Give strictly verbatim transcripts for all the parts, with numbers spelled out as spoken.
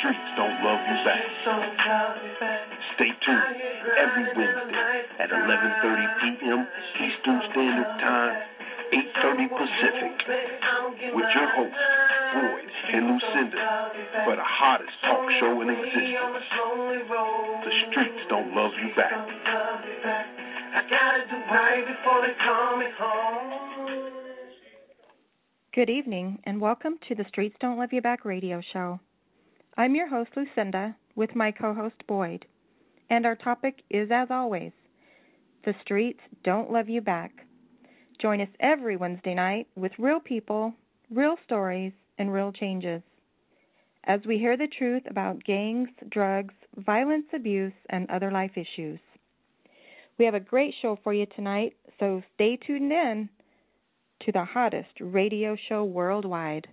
streets don't love you back. Stay tuned every Wednesday at eleven thirty p.m. Eastern Standard Time, eight thirty Pacific, with your hosts, Boyd and Lucinda, for the hottest talk show in existence. The streets don't love you back. I gotta do right before they call me home. Good evening, and welcome to the Streets Don't Love You Back radio show. I'm your host, Lucinda, with my co-host, Boyd, and our topic is, as always, the streets don't love you back. Join us every Wednesday night with real people, real stories, and real changes, as we hear the truth about gangs, drugs, violence, abuse, and other life issues. We have a great show for you tonight, so stay tuned in to the hottest radio show worldwide.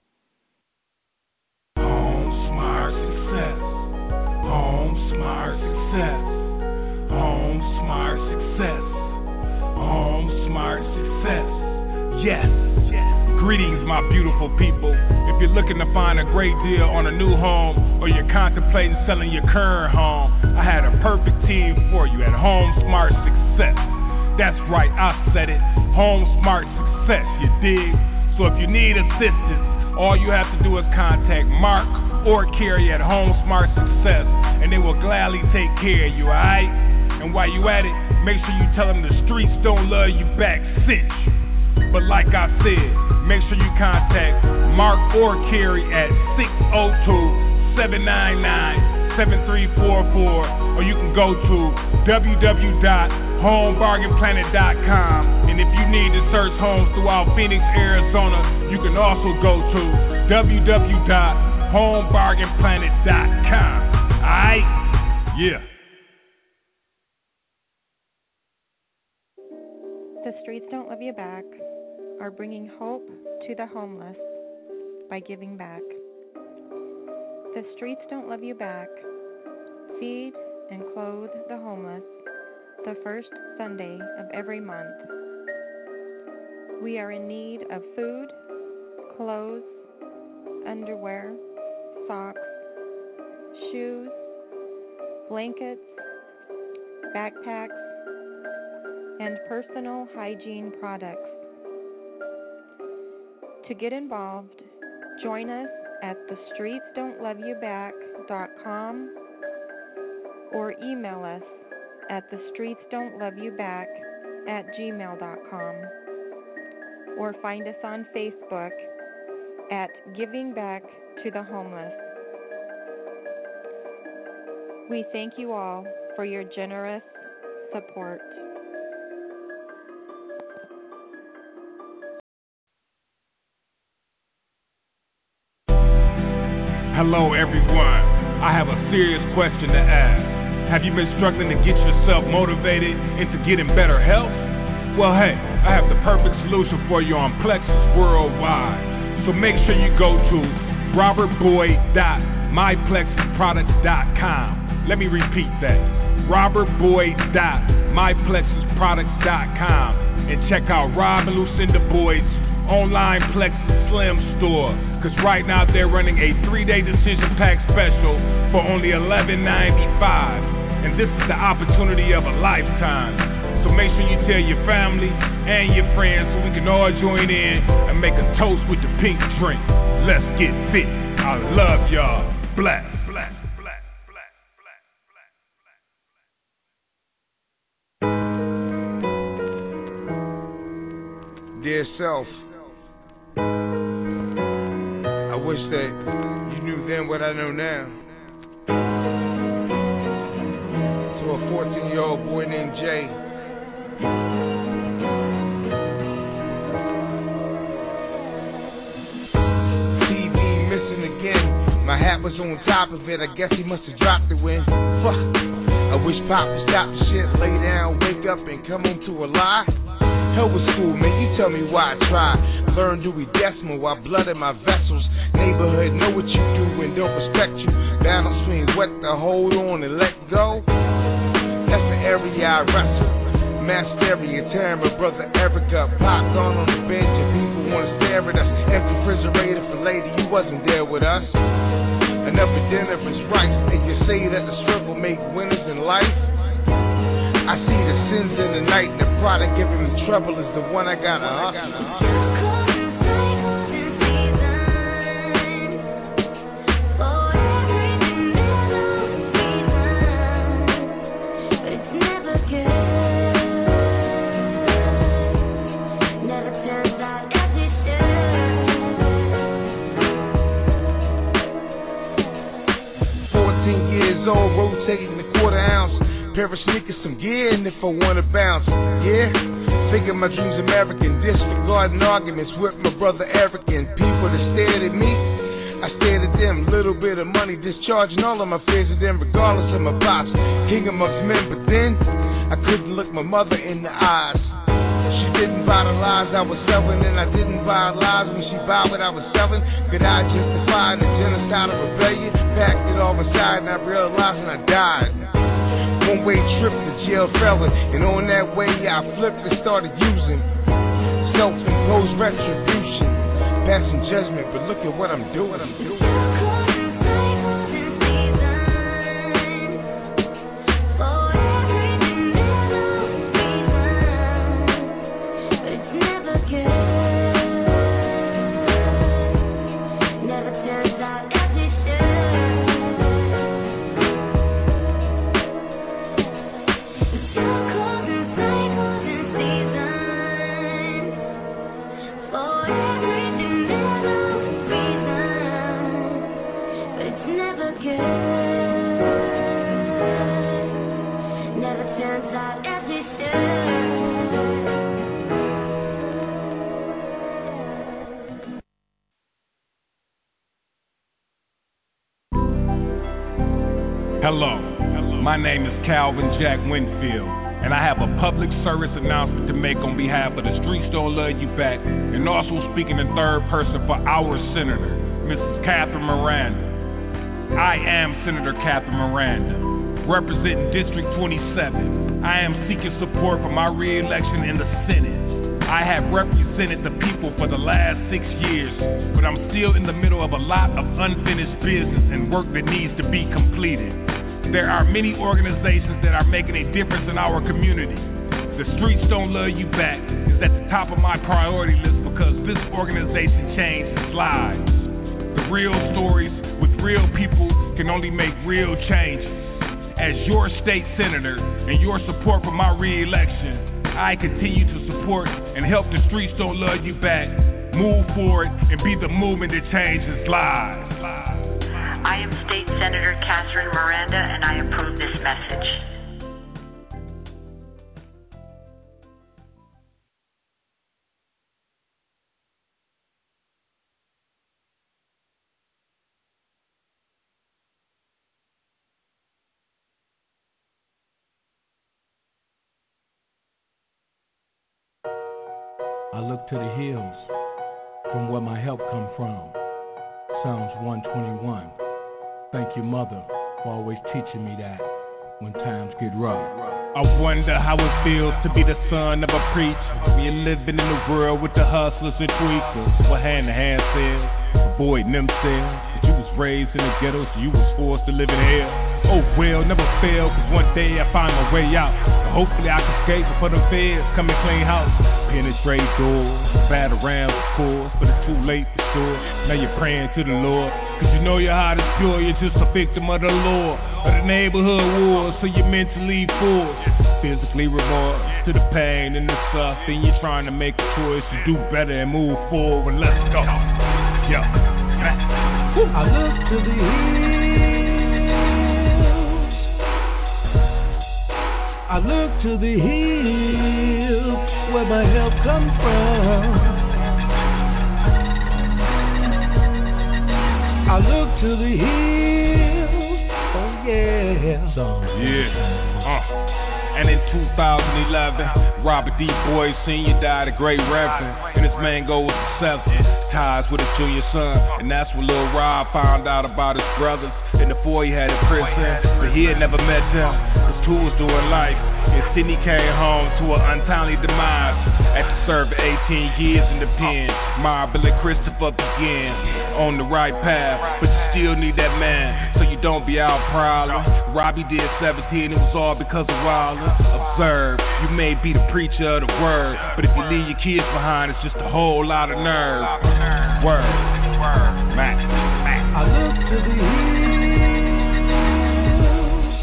Home Smart Success. Home Smart Success. Home Smart Success. Home Smart Success. Yes. Greetings, my beautiful people. If you're looking to find a great deal on a new home or you're contemplating selling your current home, I had a perfect team for you at Home Smart Success. That's right, I said it. Home Smart Success, you dig? So if you need assistance, all you have to do is contact Mark or Carrie at Home Smart Success, and they will gladly take care of you, alright? And while you at it, make sure you tell them the streets don't love you back, cinch. But like I said, make sure you contact Mark or Carrie at six oh two, seven nine nine, seven three four four, or you can go to w w w dot home bargain planet dot com. And if you need to search homes throughout Phoenix, Arizona, you can also go to w w w dot home bargain planet dot com. Alright? Yeah. The Streets Don't Love You Back are bringing hope to the homeless by giving back. The Streets Don't Love You Back feed and clothe the homeless the first Sunday of every month. We are in need of food, clothes, underwear, socks, shoes, blankets, backpacks, and personal hygiene products. To get involved, join us at the streets don't love you back dot com or email us at the streets don't love you back at gmail dot com, or find us on Facebook at Giving Back to the Homeless. We thank you all for your generous support. Hello, everyone. I have a serious question to ask. Have you been struggling to get yourself motivated into getting better health? Well, hey, I have the perfect solution for you on Plexus Worldwide. So make sure you go to robert boyd dot my plexus products dot com. Let me repeat that. robert boyd dot my plexus products dot com and check out Rob and Lucinda Boyd's online Plexus Slim store, because right now they're running a three-day decision pack special for only eleven ninety-five, and this is the opportunity of a lifetime. So make sure you tell your family and your friends so we can all join in and make a toast with the pink drink. Let's get fit. I love y'all. Bless. Bless. Bless. Bless. Bless. Bless. Dear self, I wish that you knew then what I know now. To a fourteen-year-old boy named Jay, T V missing again. My hat was on top of it. I guess he must have dropped it when. Fuck. I wish Pop would stop the shit, lay down, wake up, and come home to a lie. Hell with school, man, you tell me why I try. Learn Dewey Decimal while blood in my vessels. Neighborhood know what you do and don't respect you. Balance between what to hold on and let go. That's the area I wrestle. Mass stereo, tearing my brother Erica. Popped on on the bench and people wanna stare at us. Empty refrigerator for lady, you wasn't there with us. Another dinner is right. And you say that the struggle make winners in life. I see the sins in the night. The product giving me trouble is the one I gotta hustle. Rotating the quarter ounce, pair of sneakers, some gear, and if I wanna bounce, yeah. Thinking my dreams American, disregarding arguments with my brother Eric and people that stared at me. I stared at them, little bit of money, discharging all of my fears of them, regardless of my pops, king amongst men. But then I couldn't look my mother in the eyes. She didn't buy the lies I was selling, and I didn't buy lies when she bought what I was selling. Could I justify the genocide of rebellion? Packed it all inside, and I realized when I died. One-way trip to jail felon, and on that way I flipped and started using self-imposed retribution, passing judgment. But look at what I'm doing. I'm doing. Hello, my name is Calvin Jack Winfield, and I have a public service announcement to make on behalf of the Streets Don't Love You Back, and also speaking in third person for our Senator, Missus Catherine Miranda. I am Senator Catherine Miranda, representing District twenty-seven. I am seeking support for my re-election in the Senate. I have represented the people for the last six years, but I'm still in the middle of a lot of unfinished business and work that needs to be completed. There are many organizations that are making a difference in our community. The Streets Don't Love You Back is at the top of my priority list because this organization changes lives. The real stories with real people can only make real changes. As your state senator and your support for my re-election, I continue to support and help the Streets Don't Love You Back move forward and be the movement that changes lives. I am State Senator Catherine Miranda, and I approve this message. I look to the hills from where my help come from. Psalms one twenty-one. Thank you, Mother, for always teaching me that when times get rough. I wonder how it feels to be the son of a preacher. We're living in a world with the hustlers and tweakers, with hand-to-hand sales, avoiding themselves. But you was raised in the ghetto, so you was forced to live in hell. Oh well, never fail, cause one day I find my way out. And hopefully I can escape before the feds come and clean house. Penetrate doors, bat around the course, but it's too late for sure. Now you're praying to the Lord, cause you know your heart is pure, you're just a victim of the law, of the neighborhood wars, so you're mentally forced. Physically remorse to the pain and the suffering. You're trying to make a choice to do better and move forward. Let's go. Yo. I look to the hills. I look to the hills where my help comes from. I look to the hills. Oh yeah. So, yeah. Uh. And in two thousand eleven, Robert D. Boyd Senior died a great reverend, and his main goal was to sever ties with his junior son. And that's when Lil Rob found out about his brothers and the four he had in prison, but he had never met them, cause two was doing life. And Sidney came home to an untimely demise. After serving eighteen years in the pen, Marble and Christopher began on the right path, but you still need that man, so you don't be out prowling. Robbie did seventeen, it was all because of Wilder. Observe, you may be the preacher of the word, but if you leave your kids behind, it's just a whole lot of nerve. Word, word, Mac, Mac. I look to the hills.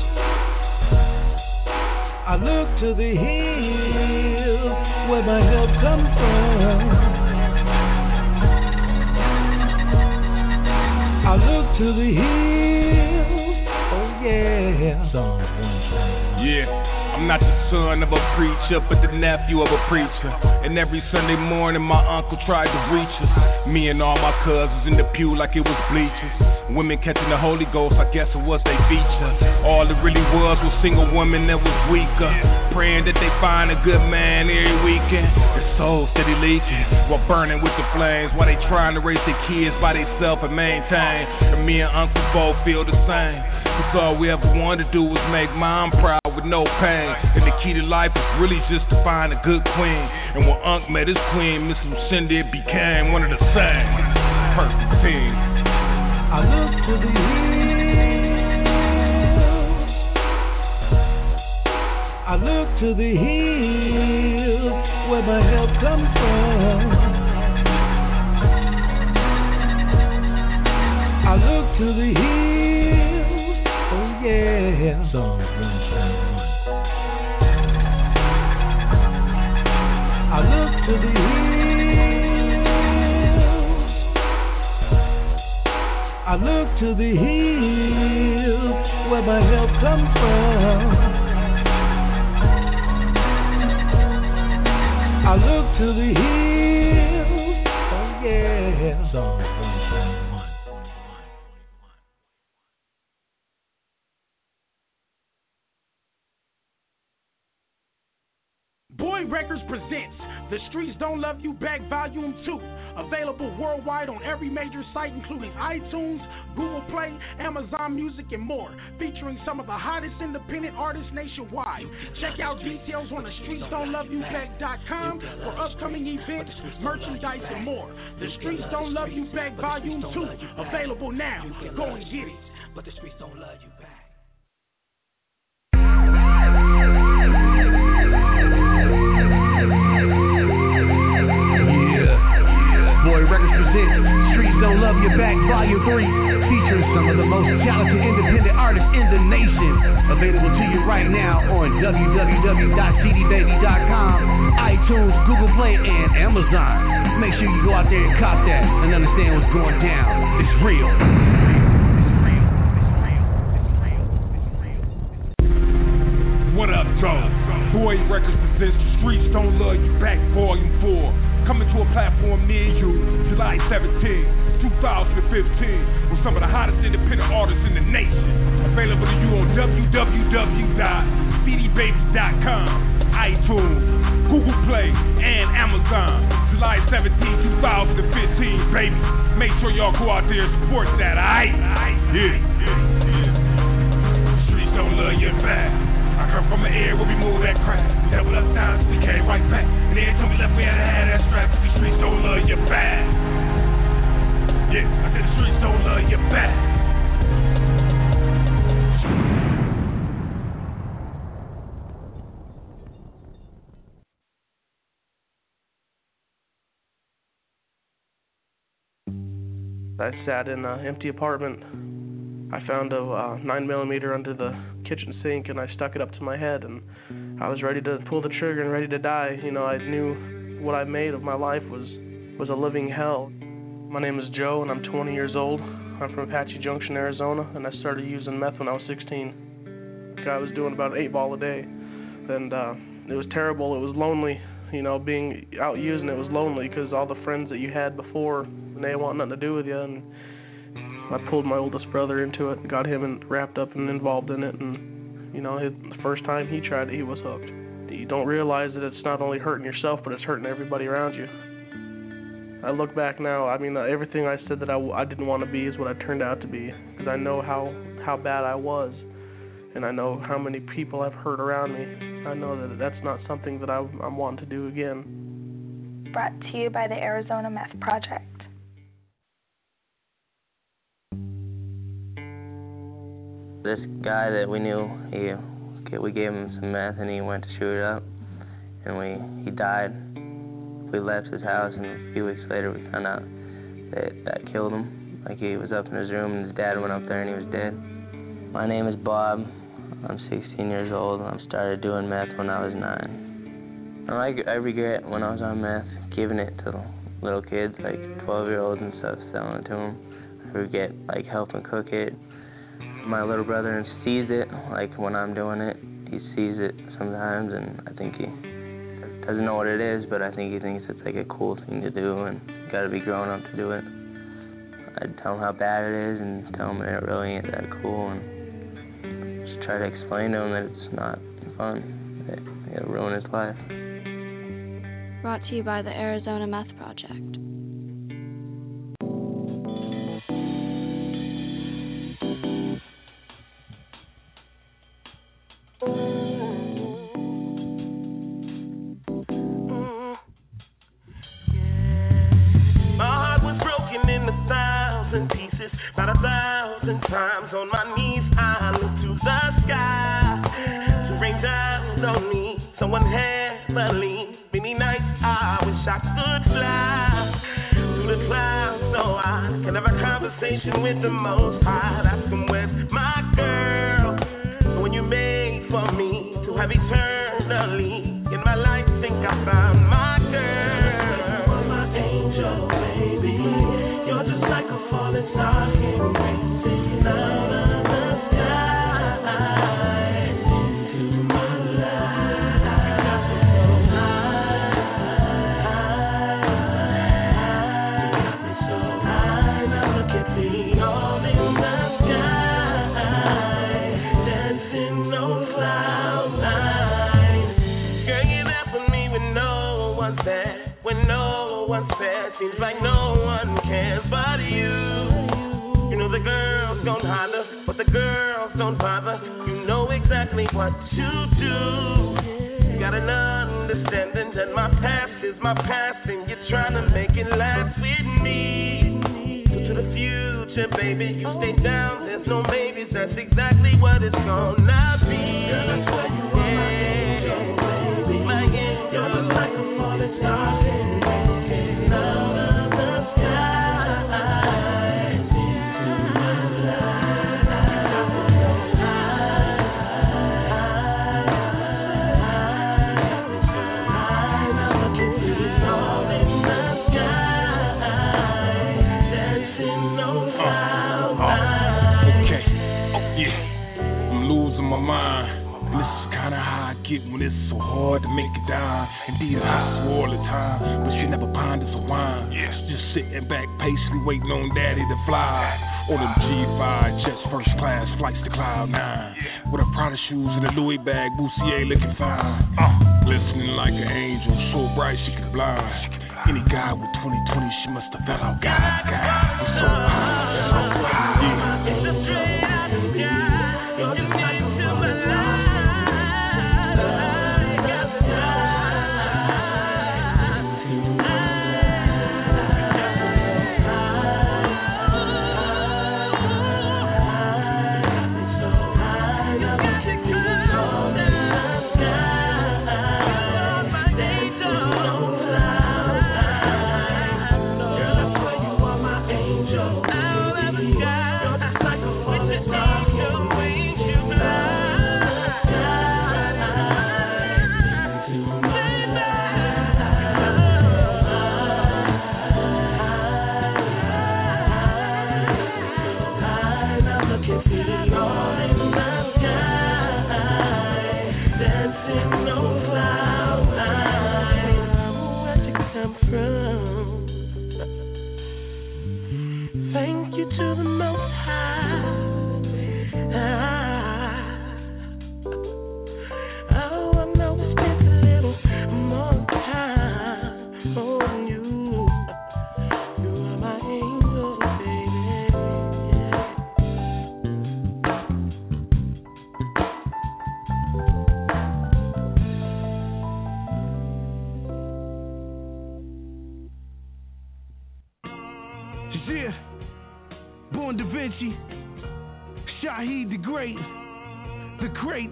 I look to the hills where my help comes from. I look to the hills. Oh yeah. Psalms one twenty-one. Yeah. I'm not the son of a preacher, but the nephew of a preacher. And every Sunday morning my uncle tried to reach us. Me and all my cousins in the pew like it was bleachers. Women catching the Holy Ghost, I guess it was they feature. All it really was was single women that was weaker, praying that they find a good man every weekend. Their souls steady leaking while burning with the flames, while they trying to raise their kids by themselves and maintain. And me and Uncle both feel the same, cause all we ever wanted to do was make mom proud with no pain. And the key to life is really just to find a good queen. And when Unc met his queen, Miss Lucinda, it became one of the same. Perfect team. I look to the hills. I look to the hills where my help comes from. I look to the hills. Oh yeah. Psalms one twenty-one. I look to the hills. I look to the hills where my help comes from. I look to the hills. Oh yeah. Psalms one twenty-one. Boy Records presents The Streets Don't Love You Back Volume two. Available worldwide on every major site including iTunes, Google Play, Amazon Music, and more. Featuring some of the hottest independent artists nationwide. Check out details on the streets don't love you back dot com for upcoming events, merchandise, and more. The Streets Don't Love You Back Volume two. Available now. Go and get it. But the streets don't love you back. Boy Records presents Streets Don't Love You Back Volume three, featuring some of the most talented independent artists in the nation. Available to you right now on w w w dot c d baby dot com, iTunes, Google Play, and Amazon. Make sure you go out there and cop that and understand what's going down. It's real. What up, Joe? Boy Records presents The Streets Don't Love You Back Volume four. Coming to a platform near you, July seventeenth, twenty fifteen, with some of the hottest independent artists in the nation. Available to you on w w w dot c d baby dot com, iTunes, Google Play, and Amazon. July seventeenth, twenty fifteen, baby. Make sure y'all go out there and support that, alright? Yeah, yeah, yeah. Streets don't love you back. I come from the air where we move that crap. We doubled up times, we came right back. And then told me left, we had to have that strap. The streets don't love you back. Yeah, I said the streets don't love you back. I sat in an empty apartment. I found a uh, nine millimeter under the kitchen sink, and I stuck it up to my head, and I was ready to pull the trigger and ready to die. You know, I knew what I made of my life was was a living hell. My name is Joe, and I'm twenty years old. I'm from Apache Junction, Arizona, and I started using meth when I was sixteen. I was doing about eight ball a day, and uh, it was terrible. It was lonely. You know, being out using it was lonely because all the friends that you had before, they didn't want nothing to do with you, and I pulled my oldest brother into it, got him in, wrapped up and involved in it, and, you know, his, the first time he tried it, he was hooked. You don't realize that it's not only hurting yourself, but it's hurting everybody around you. I look back now, I mean, uh, everything I said that I, I didn't want to be is what I turned out to be, because I know how, how bad I was, and I know how many people I've hurt around me. I know that that's not something that I, I'm wanting to do again. brought to you by the Arizona Meth Project. This guy that we knew, he, we gave him some meth and he went to shoot it up, and we he died. We left his house, and a few weeks later we found out that that killed him. Like, he was up in his room and his dad went up there and he was dead. My name is Bob. I'm sixteen years old. I started doing meth when I was nine. I, I regret when I was on meth, giving it to little kids, like twelve-year-olds and stuff, selling it to them. I regret, like, helping cook it. My little brother sees it, like, when I'm doing it. He sees it sometimes, and I think he doesn't know what it is, but I think he thinks it's, like, a cool thing to do, and you gotta be grown up to do it. I'd tell him how bad it is, and tell him that it really ain't that cool, and just try to explain to him that it's not fun, that it'll ruin his life. Brought to you by the Arizona Meth Project. With the most high, ask him where's my girl. So when you made for me to have eternally in my life, think I found my girl. You're my angel, baby. You're just like a falling star in me, singing out of the sky into my life. You got me so high, now look at me. Seems like no one cares but you. You know the girls don't holler, but the girls don't bother. You know exactly what to do. You got an understanding that my past is my past, and you're trying to make it last with me. So to the future, baby, you stay down. There's no maybes. That's exactly what it's gonna be. Girl, that's why you are my angel, baby. My angel. You're just like a falling star. When it's so hard to make it down and be a hustle all the time, but you never ponder for wine. Yeah. Just sitting back patiently waiting on daddy to fly. On them G five jets, first class flights to cloud nine. Yeah. With her Prada shoes and a Louis bag, Boussier looking fine. Uh. Listening like an angel, so bright she could blind. Any guy with twenty twenty, she must have felt out. God, God, I'm so high, so high. Yeah. It's a straight out of the sky. You're just like a falling star. Born Da Vinci, Shaheed the Great, The Crates.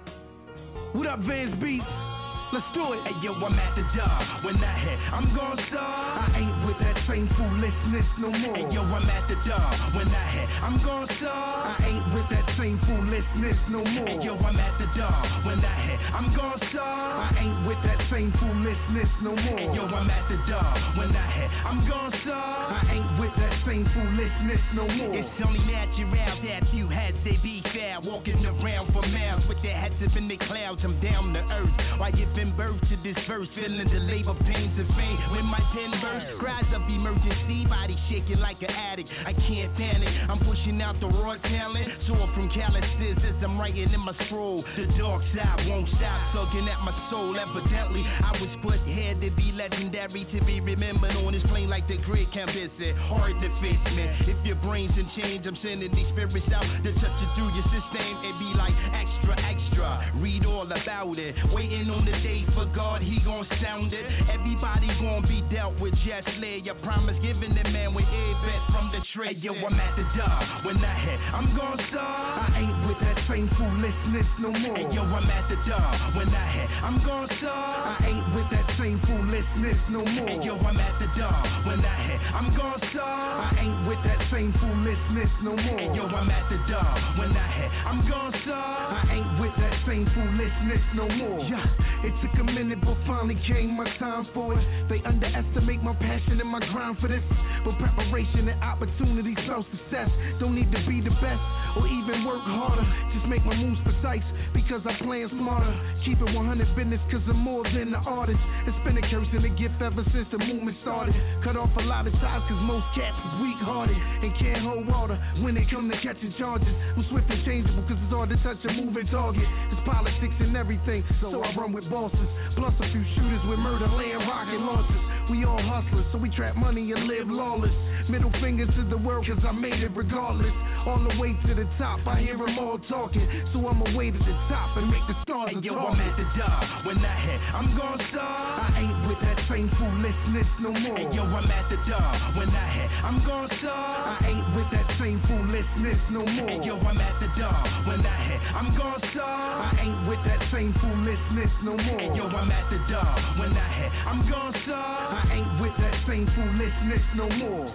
What up, Vans Beats? Let's do it. Hey, yo, I'm at the job. When I hit, I'm gon' start. I ain't with that same foolishness no more. Hey, yo, I'm at the job. When I hit, I'm gon' start. I ain't with that same foolishness no more. Hey, yo, I'm at the job. When I hit, I'm gon' start. I ain't with that same foolishness no more. Hey, yo, I'm at the job. When I hit, I'm gon' start. I ain't with that same foolishness no more. It's only natural that you heads they be fair. Walking around for miles with their heads up in the clouds. I'm down to earth. Why giving birth to this verse, feeling the labor pains of pain. When my pen bursts, cries of emergency, body shaking like an addict. I can't panic. I'm pushing out the raw talent, sore from calluses as I'm writing in my scroll. The dark side won't stop tugging at my soul. Evidently, I was put here to be legendary, to be remembered on this plane like the great campus. Hard to face, man. If your brain's in change, I'm sending these spirits out to touch it through your system. It be like extra, extra. Read all about it. Waiting on the day for God, he gon' sound it. Everybody gon' be dealt with, just lay your promise, giving the man with a bet from the trade. Hey, yo, I'm at the job. When I hit, I'm gon' start. I ain't with that same foolishness no more. Hey, yo, I'm at the job. When I hit, I'm gon' start. I ain't with that same foolishness no more. Hey, yo, I'm at the job. When I hit, I'm gon' start. I ain't with that same foolishness no more. Hey, yo, I'm at the job. When I hit, I'm gon' start. I ain't with that same foolishness no more. Yeah, it took a minute, but finally came my time for it. They underestimate my passion and my grind for this. But preparation and opportunity spell success. Don't need to be the best or even work harder. Just make my moves precise because I plan smarter. Keep it one hundred business cause I'm more than an artist. It's been a curse and a gift ever since the movement started. Cut off a lot of ties cause most cats is weak hearted and can't hold water when they come to catching charges. I'm swift and changeable cause it's hard to touch a moving target. It's politics and everything, so I run with bosses. Plus a few shooters with murder, land, rocket launches. We all hustlers, so we trap money and live lawless. Middle finger to the world, cause I made it regardless. On the way to the top, I hear them all talking. So I'ma way to the top and make the stars. Hey, yo, I'm at the job. When I hit, I'm gon' start. I ain't with that same foolishness no more. Hey, yo, I'm at the job. When I hit, I'm gon' start. I ain't with that same foolishness no more. Hey, yo, I'm at the job. When I hit, I'm gon' start. I ain't with that same foolishness no more. Hey, yo, I'm at the job. When I hit, I'm gon' start. I ain't with that same foolishness no more.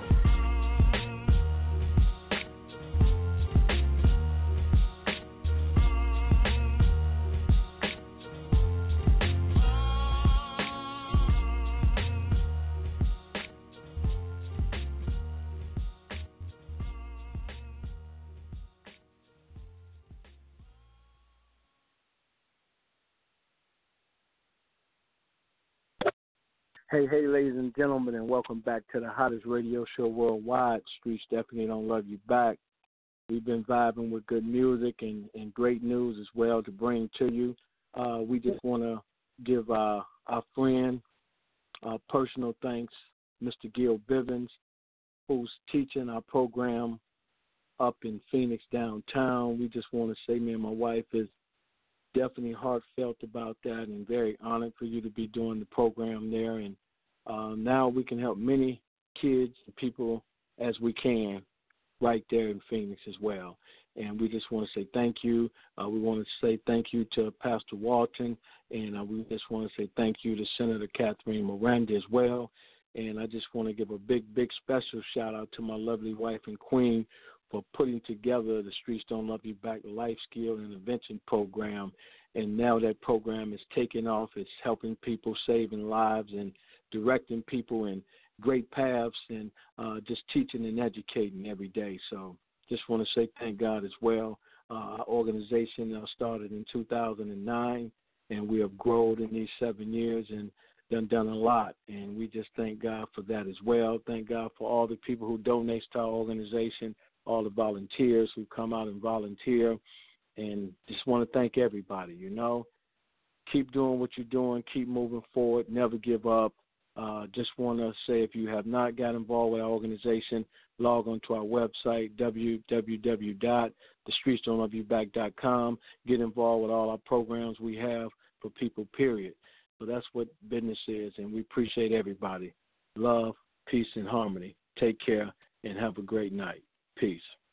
Hey, hey, ladies and gentlemen, and welcome back to the hottest radio show worldwide, Streets Definitely Don't Love You Back. We've been vibing with good music and, and great news as well to bring to you. Uh, we just want to give uh, our friend uh, personal thanks, Mister Gil Bivens, who's teaching our program up in Phoenix downtown. We just want to say, me and my wife is definitely heartfelt about that and very honored for you to be doing the program there. And uh, now we can help many kids and people as we can right there in Phoenix as well. And we just want to say thank you. Uh, we want to say thank you to Pastor Walton, and uh, we just want to say thank you to Senator Catherine Miranda as well. And I just want to give a big, big special shout-out to my lovely wife and queen for putting together the Streets Don't Love You Back Life Skill Intervention Program. And now that program is taking off. It's helping people, saving lives, and directing people in great paths, and uh, just teaching and educating every day. So just want to say thank God as well. Uh, our organization uh, started in two thousand nine, and we have grown in these seven years and done done a lot, and we just thank God for that as well. Thank God for all the people who donate to our organization, all the volunteers who come out and volunteer, and just want to thank everybody, you know. Keep doing what you're doing. Keep moving forward. Never give up. Uh, just want to say, if you have not got involved with our organization, log on to our website, w w w dot the streets don't love you back dot com. Get involved with all our programs we have for people, period. So that's what business is, and we appreciate everybody. Love, peace, and harmony. Take care, and have a great night. Peace.